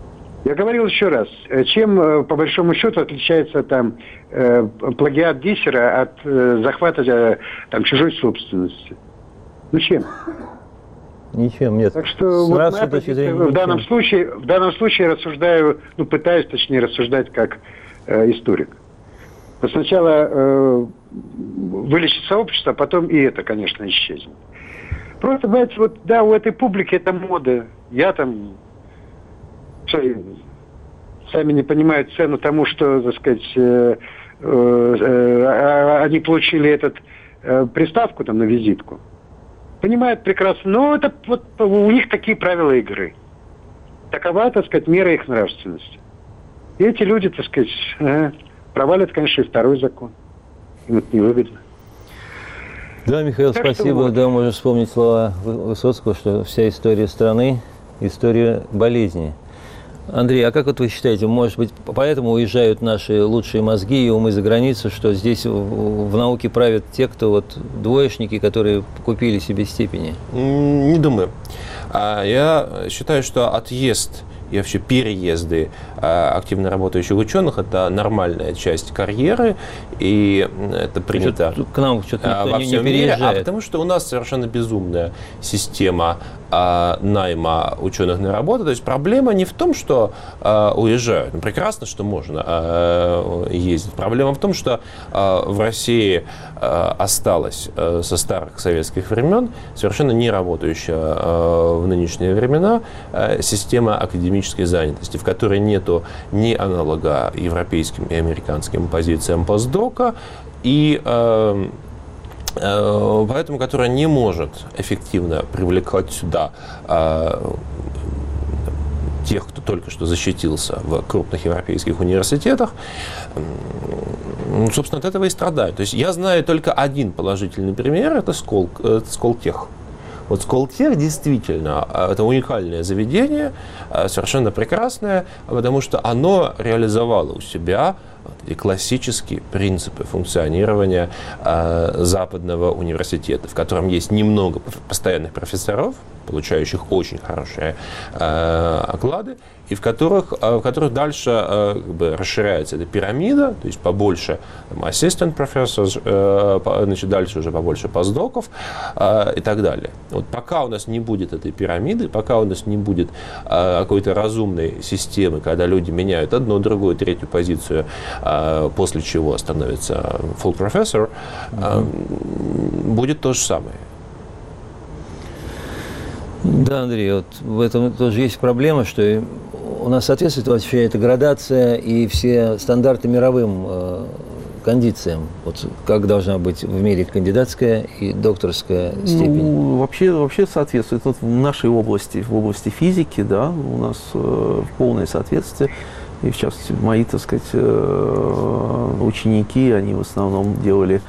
Я говорил еще раз, чем, по большому счету, отличается там плагиат диссера от захвата там, чужой собственности? Ну, чем? Ничем, нет. Так что вот на, в, данном случае, в данном случае рассуждаю, ну, пытаюсь, точнее, рассуждать как э, историк. Но сначала э, вылечить сообщество, а потом и это, конечно, исчезнет. Просто, знаете, вот, да, у этой публики это мода. Я там... Сами не понимают цену тому, что, так сказать, э, э, э, они получили этот э, приставку там на визитку. Понимают прекрасно, но это вот у них такие правила игры. Такова, так сказать, мера их нравственности. И эти люди, так сказать, э, провалят, конечно, и второй закон. Им это невыгодно. Да, Михаил, так спасибо. Вот. Да, можно вспомнить слова Высоцкого, что вся история страны – история болезни. Андрей, а как вот вы считаете, может быть, поэтому уезжают наши лучшие мозги и умы за границу, что здесь в, в науке правят те, кто вот двоечники, которые купили себе степени? Не думаю. Я считаю, что отъезд и вообще переезды активно работающих ученых – это нормальная часть карьеры, и это принято к нам что-то во не, всем не мире, переезжает. а потому что у нас совершенно безумная система а, найма ученых на работу. То есть проблема не в том, что а, уезжают. Ну, прекрасно, что можно а, ездить. Проблема в том, что а, в России а, осталась а, со старых советских времен совершенно не работающая а, в нынешние времена а, система академической занятости, в которой нету ни аналога европейским и американским позициям постдока, и э, э, поэтому, которая не может эффективно привлекать сюда э, тех, кто только что защитился в крупных европейских университетах, ну, собственно, от этого и страдают. То есть я знаю только один положительный пример, это Скол, это Сколтех. Вот Сколтех действительно это уникальное заведение, совершенно прекрасное, потому что оно реализовало у себя и классические принципы функционирования западного университета, в котором есть немного постоянных профессоров, получающих очень хорошие оклады, и в которых, в которых дальше как бы, расширяется эта пирамида, то есть побольше assistant professors, значит, дальше уже побольше постдоков и так далее. Вот пока у нас не будет этой пирамиды, пока у нас не будет какой-то разумной системы, когда люди меняют одну, другую, третью позицию, после чего становится full professor, mm-hmm. будет то же самое. Да, Андрей, вот в этом тоже есть проблема, что у нас соответствует вообще эта градация и все стандарты мировым э, кондициям. Вот как должна быть в мире кандидатская и докторская степень? Ну, вообще, вообще соответствует. Вот в нашей области, в области физики, да, у нас э, полное соответствие. И в частности, мои, так сказать, э, ученики, они в основном делали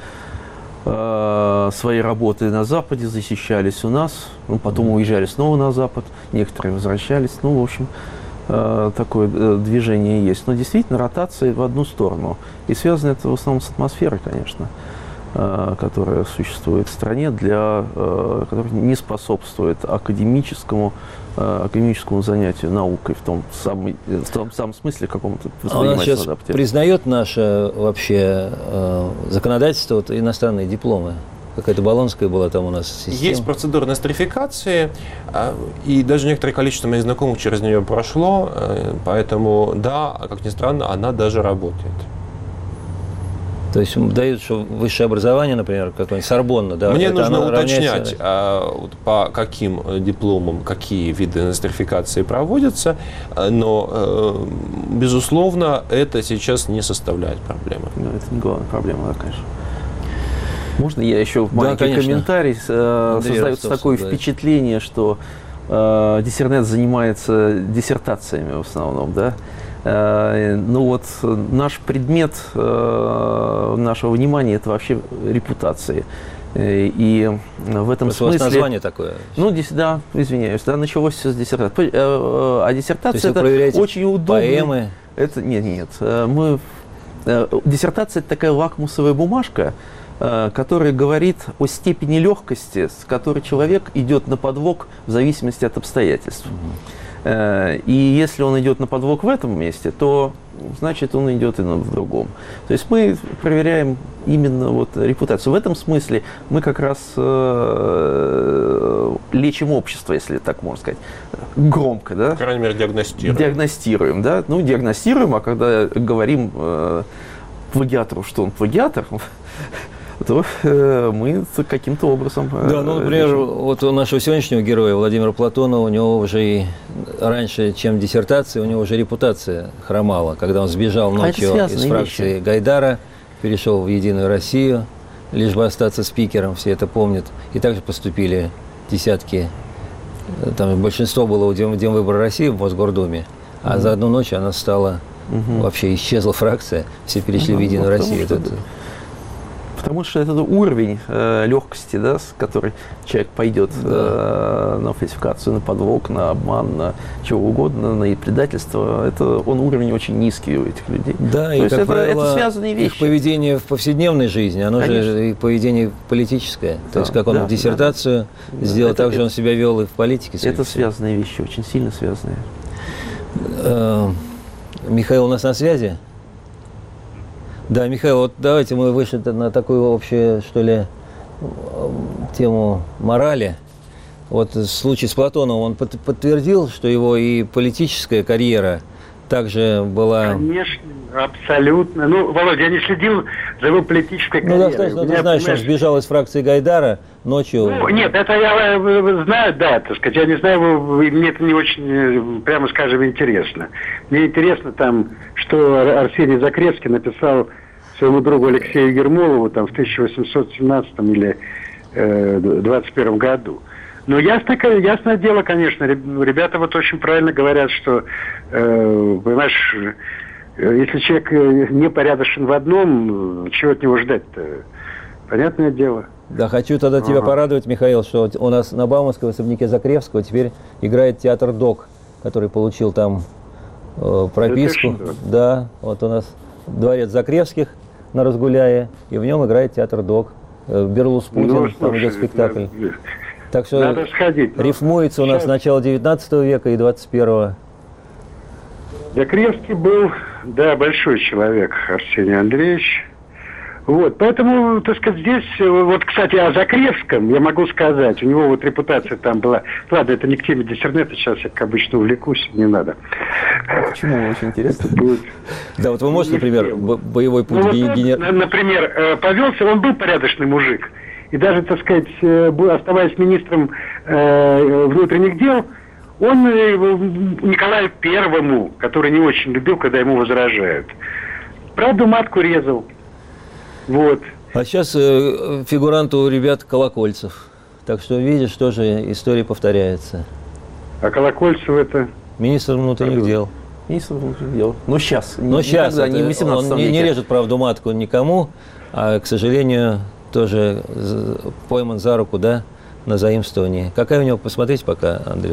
свои работы на Западе, защищались у нас, ну, потом уезжали снова на Запад, некоторые возвращались, ну, в общем, такое движение есть. Но действительно ротация в одну сторону. И связано это в основном с атмосферой, конечно, которая существует в стране, для, которая не способствует академическому, академическому занятию наукой в том самом, в том самом смысле каком-то. А у нас сейчас признает наше вообще законодательство вот, иностранные дипломы? Какая-то болонская была там у нас система. Есть процедура нострификации, и даже некоторое количество моих знакомых через нее прошло, поэтому, да, как ни странно, она даже работает. То есть дают, что высшее образование, например, какое-нибудь Сорбонна, да? Мне нужно уточнять, равняется... а, вот, по каким дипломам, какие виды нострификации проводятся, но, э, безусловно, это сейчас не составляет проблемы. Ну, это не главная проблема, да, конечно. Можно я еще да, маленький конечно. комментарий? Создается такое да. впечатление, что э, диссернет занимается диссертациями в основном, да? Ну вот наш предмет нашего внимания – это вообще репутации. И в этом Просто смысле… название такое. Ну, да, извиняюсь, да, началось все с диссертации. А диссертация – это очень удобно. Поэмы? Это, нет, нет. Мы, диссертация – это такая лакмусовая бумажка, которая говорит о степени легкости, с которой человек идет на подвог в зависимости от обстоятельств. И если он идет на подлог в этом месте, то значит он идет и в другом. То есть мы проверяем именно вот репутацию. В этом смысле мы как раз э, лечим общество, если так можно сказать, громко, да? По крайней мере, диагностируем. Диагностируем, да? Ну, диагностируем, а когда говорим э, плагиатору, что он плагиатор, то э, мы каким-то образом... Э, да, ну, например, решим. Вот у нашего сегодняшнего героя Владимира Платонова, у него уже и раньше, чем диссертация, у него уже репутация хромала, когда он сбежал ночью а из фракции вещи. Гайдара, перешел в Единую Россию, лишь бы остаться спикером, все это помнят. И также поступили десятки, там большинство было у Демвыбора России в Мосгордуме, а угу. за одну ночь она стала, угу. вообще исчезла фракция, все перешли угу. в Единую ну, Россию. Потому что это уровень э, легкости, да, с которой человек пойдет да. э, на фальсификацию, на подлог, на обман, на чего угодно, на предательство. Это он уровень очень низкий у этих людей. Да, То и, есть как это, правило, это связанные вещи. Их поведение в повседневной жизни, оно Конечно. же и поведение политическое. То да, есть, как он да, диссертацию да, сделал, да. так же он себя вел и в политике. Это связанные вещи, очень сильно связанные. Михаил у нас на связи? Да, Михаил, вот давайте мы вышли на такую общую, что ли, тему морали. Вот случай с Платоновым, он под, подтвердил, что его и политическая карьера также была... Конечно, абсолютно. Ну, Володя, я не следил за его политической карьерой. Ну, достаточно, ты знаешь, что он сбежал из фракции Гайдара ночью. Ну, нет, это я знаю, да, так сказать, я не знаю, мне это не очень, прямо скажем, интересно. Мне интересно там, что Арсений Закревский написал своему другу Алексею Ермолову там в тысяча восемьсот семнадцатом или э, двадцать первом году. Но ясно, ясное дело, конечно, ребята вот очень правильно говорят, что, э, понимаешь, если человек непорядочен в одном, чего от него ждать-то? Понятное дело. Да, хочу тогда ага. тебя порадовать, Михаил, что у нас на Бауманской, в особняке Закревского, теперь играет театр ДОК, который получил там э, прописку. Да, вот у нас дворец Закревских на Разгуляе, и в нем играет театр ДОК. Берлус Путин, ну, слушай, там идет спектакль. Надо, так что надо сходить, рифмуется у нас с начала девятнадцатого века и двадцать первого. Закревский был, да, большой человек, Арсений Андреевич. Вот, поэтому, так сказать, здесь, вот, кстати, о Закревском я могу сказать, у него вот репутация там была, ладно, это не к теме диссернета, сейчас я, как обычно, увлекусь, не надо. Почему? Очень интересно. Да, вот вы можете, например, боевой путь генерала... Например, повелся, он был порядочный мужик, и даже, так сказать, оставаясь министром внутренних дел, он Николаю Первому, который не очень любил, когда ему возражают, правду матку резал. Вот. А сейчас э, фигурант у ребят Колокольцев. Так что, видишь, тоже история повторяется. А Колокольцев это? Министр внутренних дел. Министр внутренних дел. Но сейчас. Но сейчас. Это, не в он не, не режет правду матку никому, а, к сожалению, тоже пойман за руку, да, на заимствовании. Какая у него, посмотрите пока, Андрюш,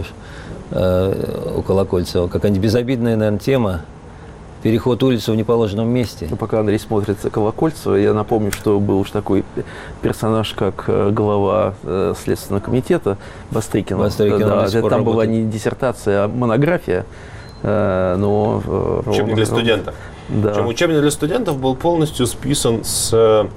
э, у Колокольцева, какая-нибудь безобидная, наверное, тема. Переход улицы в неположенном месте. Ну, пока Андрей смотрит Колокольцева, я напомню, что был уж такой персонаж, как глава э, Следственного комитета Бастрыкин. Бастрыкин да, это, там работает. Была не диссертация, а монография. Э, но, э, учебник для студентов. Да. Причем учебник для студентов был полностью списан с э,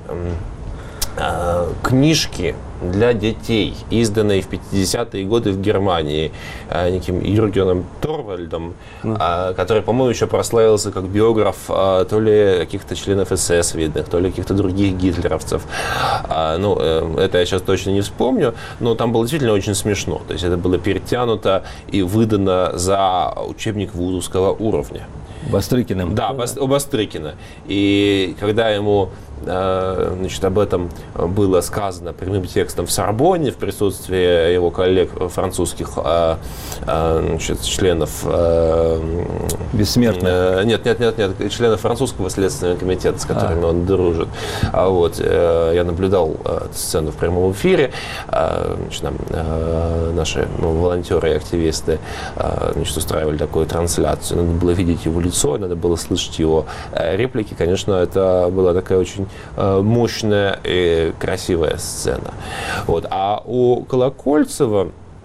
э, книжки для детей, изданные в пятидесятые годы в Германии э, неким Юргеном Торвальдом, mm. э, который, по-моему, еще прославился как биограф э, то ли каких-то членов эс эс видных, то ли каких-то других гитлеровцев. Э, ну, э, это я сейчас точно не вспомню, но там было действительно очень смешно. То есть это было перетянуто и выдано за учебник вузовского уровня. Бастрыкиным. Да, Бас, у Бастрыкина. И когда ему значит, об этом было сказано прямым текстом в Сорбонне в присутствии его коллег французских значит, членов бессмертных. Нет, нет, нет, нет, членов французского следственного комитета, с которыми а. он дружит. А вот я наблюдал эту сцену в прямом эфире. Значит, нам, наши ну, волонтеры и активисты значит, устраивали такую трансляцию. Надо было видеть его лицо, надо было слышать его реплики. Конечно, это была такая очень мощная и красивая сцена. Вот. А у Колокольцева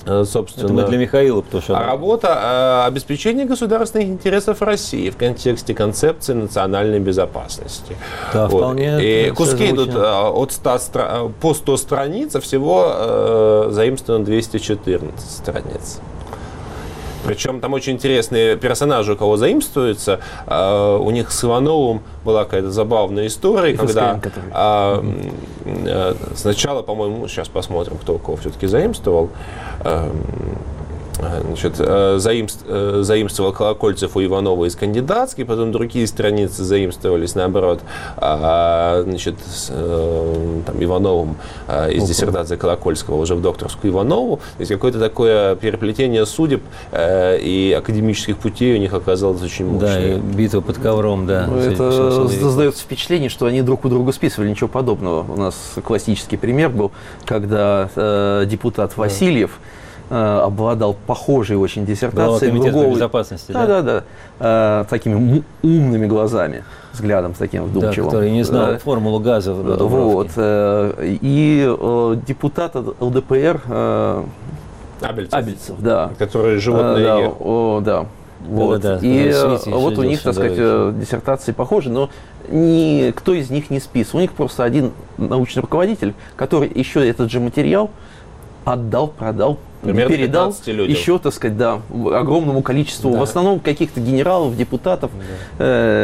собственно... Это мы для Михаила, потому что... А работа – обеспечение государственных интересов России в контексте концепции национальной безопасности. Да, вот. вполне. И куски идут от ста, по сто страниц, а всего э, заимствовано двести четырнадцать страниц. Причем там очень интересные персонажи, у кого заимствуются. Uh, у них с Ивановым была какая-то забавная история, и когда uh, uh, сначала, по-моему, сейчас посмотрим, кто у кого все-таки заимствовал. Uh, Значит, заимств, заимствовал Колокольцев у Иванова из кандидатской, потом другие страницы заимствовались, наоборот, значит, там, Ивановым из диссертации Колокольского уже в докторскую Иванову. То есть какое-то такое переплетение судеб и академических путей у них оказалось очень мощное. Да, и битва под ковром, да. Ну, это создается впечатление, что они друг у друга списывали, ничего подобного. У нас классический пример был, когда э, депутат Васильев обладал похожей очень диссертацией другого... безопасности, да? Да, да, да. Э, такими умными глазами, взглядом таким вдумчивым. Да, который не знал э, формулу газа в Дубровке. Вот. Э, и э, депутат ЛДПР э, Абельцев. Абельцев, да. Который животное... Э, да, о, да. Вот. Да, да, да. И Свете вот у них, так сказать, диссертации похожи, но никто из них не списывал. У них просто один научный руководитель, который еще этот же материал отдал, продал, примерно передал еще, так сказать, да, огромному количеству, да. В основном каких-то генералов, депутатов. Да.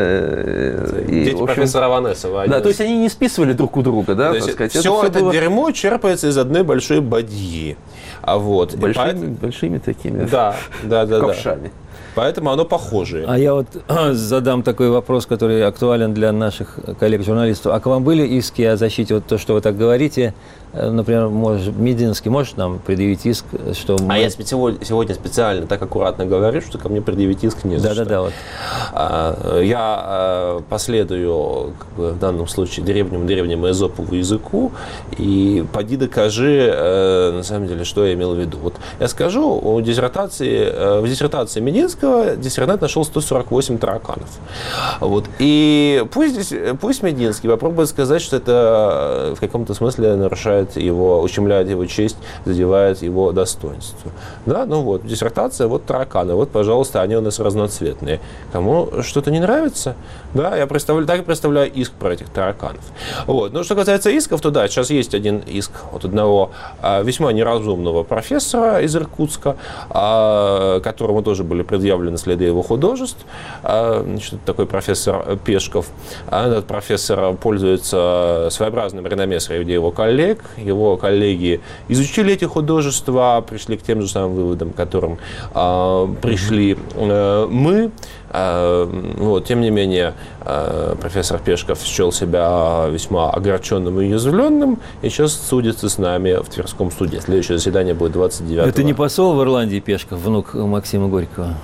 Э, Дети и, общем, профессора Аванесова. Да, то есть они не списывали друг у друга, да, так сказать. Все это, все это было... дерьмо черпается из одной большой бадьи. А вот, большими, поэтому... большими такими да, да, да, ковшами. Да. Поэтому оно похожее. А я вот задам такой вопрос, который актуален для наших коллег-журналистов. А к вам были иски о защите, вот то, что вы так говорите? Например, может, Мединский может нам предъявить иск, что мы... А я сегодня специально так аккуратно говорю, что ко мне предъявить иск не за да, что. Да, да, вот. Я последую, как бы, в данном случае древнему древнему эзопову языку, и поди докажи, на самом деле, что я имел в виду. Вот я скажу, у диссертации, в диссертации Мединского диссертант нашел сто сорок восемь тараканов. Вот. И пусть, пусть Мединский попробует сказать, что это в каком-то смысле нарушает его, ущемляет его честь, задевает его достоинство. Да, ну вот, диссертация, вот тараканы, вот, пожалуйста, они у нас разноцветные. Кому что-то не нравится, да, я представляю, так и представляю иск про этих тараканов. Вот. Ну, что касается исков, то да, сейчас есть один иск от одного а, весьма неразумного профессора из Иркутска, а, которому тоже были предъявлены следы его художеств. А, значит, такой профессор Пешков. А этот профессор пользуется своеобразным реноме среди его коллег. Его коллеги изучили эти художества, пришли к тем же самым выводам, к которым э, пришли э, мы. Э, вот, тем не менее, э, профессор Пешков счел себя весьма огорченным и уязвленным, и сейчас судится с нами в Тверском суде. Следующее заседание будет двадцать девятого. Это не посол в Ирландии Пешков, внук Максима Горького?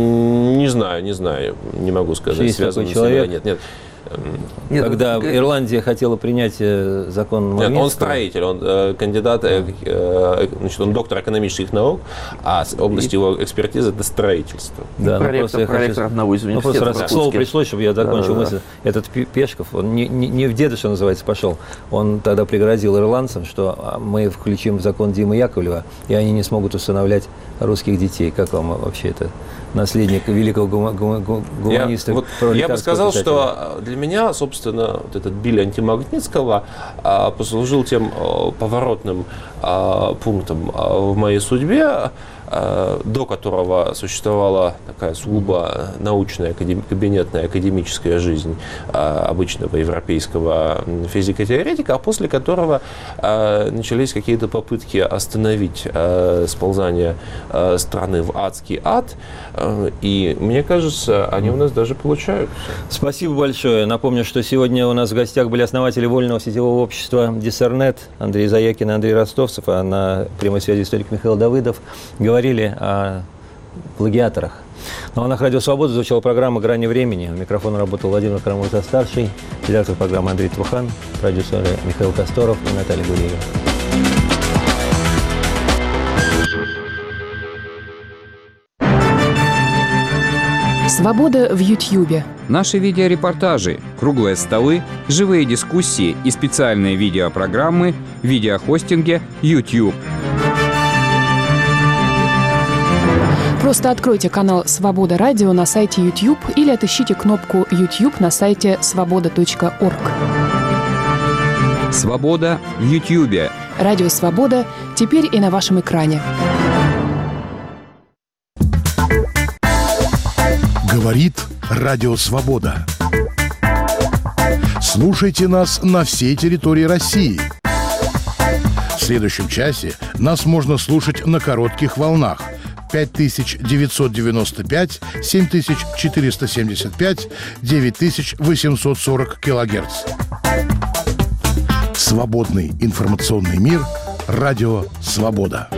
Не знаю, не знаю, не могу сказать, связан с ним. Нет, нет. Нет, когда ну, Ирландия хотела принять закон Магнитского. Нет, он строитель, он э, кандидат, э, э, значит, он доктор экономических наук, а область его экспертизы – это строительство. Да, проректор, ну, проректор хочу... одного из университетов. Ну, просто раз слово пришлось, чтобы я закончил да, мысль. Да. Этот Пешков, он не, не, не в деда, что называется, пошел. Он тогда пригрозил ирландцам, что мы включим в закон Димы Яковлева, и они не смогут усыновлять русских детей. Как вам вообще это? Наследник великого гуманиста. Я, вот, я бы сказал, писателя. Что для меня, собственно, вот этот Биль Антимагнитского а, послужил тем а, поворотным а, пунктом а, в моей судьбе, а, до которого существовала такая сугубо научная, академ, кабинетная академическая жизнь а, обычного европейского физико-теоретика, а после которого а, начались какие-то попытки остановить а, сползание а, страны в адский ад. И мне кажется, они у нас даже получаются. Спасибо большое. Напомню, что сегодня у нас в гостях были основатели вольного сетевого общества Диссернет Андрей Заякин и Андрей Ростовцев, а на прямой связи историк Михаил Давыдов. Говорили о плагиаторах. На волнах Радио Свобода звучала программа «Грани времени». У микрофона работал Владимир Карамурза-старший, редактор программы Андрей Трухан, продюсеры Михаил Косторов и Наталья Гуреева. Свобода в Ютьюбе. Наши видеорепортажи, круглые столы, живые дискуссии и специальные видеопрограммы в видеохостинге YouTube. Просто откройте канал «Свобода Радио» на сайте YouTube или отыщите кнопку YouTube на сайте свобода точка орг. «Свобода» в Ютьюбе. Радио «Свобода» теперь и на вашем экране. Говорит Радио Свобода. Слушайте нас на всей территории России. В следующем часе нас можно слушать на коротких волнах пять тысяч девятьсот девяносто пять, семь тысяч четыреста семьдесят пять, девять тысяч восемьсот сорок килогерц. Свободный информационный мир. Радио Свобода.